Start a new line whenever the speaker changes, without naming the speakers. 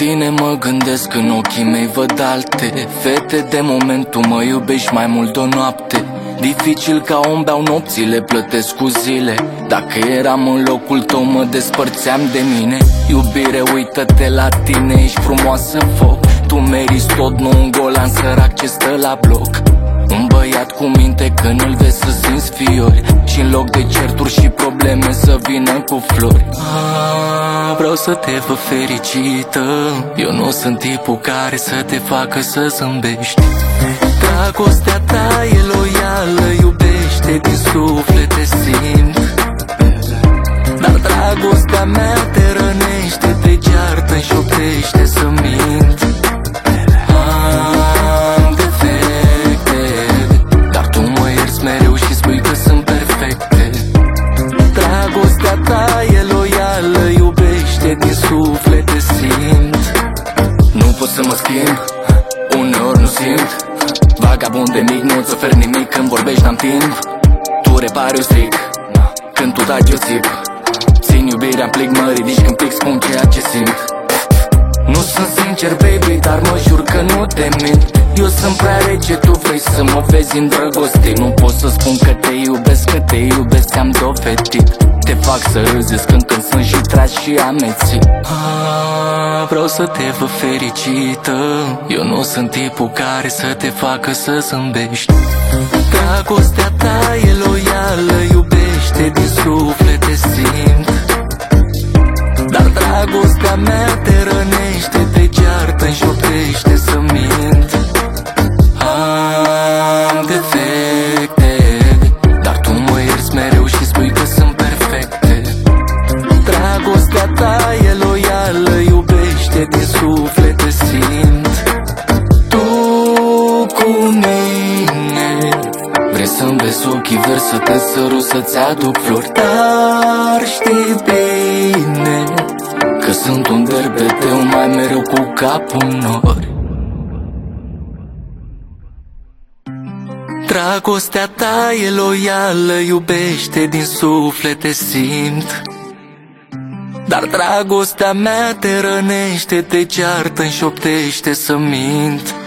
tine mă gândesc, în ochii mei văd alte fete. De moment tu mă iubești mai mult de o noapte. Dificil ca om, beau nopțile, plătesc cu zile. Dacă eram în locul tău mă despărțeam de mine. Iubire, uită-te la tine, ești frumoasă foc. Tu meriți tot, nu un golan sărac ce stă la bloc. Un băiat cu minte, când îl vezi să simți fiori, și în loc de certuri și probleme să vină cu flori. Vreau să te văd fericită. Eu nu sunt tipul care să te facă să zâmbești. Dragostea ta e loială, iubește din suflet, te simt. Dar dragostea mea te rănește, te ceartă, șoptește să mint. Am defecte, dar tu mă ierți mereu și spui că sunt perfecte. Dragostea ta e loială, iubește din suflet, te simt. Nu pot să mă schimb, uneori nu simt. Vagabond de mic, nu-ți ofer nimic, când vorbești n-am timp. Tu repari, eu stric, când tu taci eu țip. Țin iubirea în plic, mă ridici când plic, spun ceea ce simt. Nu sunt sincer, baby, dar mă jur că nu te mint. Eu sunt prea rece, tu vrei să mă vezi îndrăgostit. Nu pot să spun că te iubesc, că te iubesc, ți-am dovedit. Te fac să râzi când sunt și tragi și ameții. Vreau să te văd fericită. Eu nu sunt tipul care să te facă să zâmbești. Dragostea ta e loială, iubește din suflet, te simt. Dar dragostea mea te rănește, te ceartă, înșoptește să mint. Am defecte, dar tu mă ierți mereu și spui că sunt perfecte. Dragostea ta e loială, iubește din suflet, te simt. Tu cu mine vrei să-mi vezi ochii verzi, să te sărut, să-ți aduc flori. Dar știi bine că sunt un derbeteu, mai mereu cu capul în nori. Dragostea ta e loială, iubește din suflet, te simt. Dar dragostea mea te rănește, te ceartă, înșoptește să mint.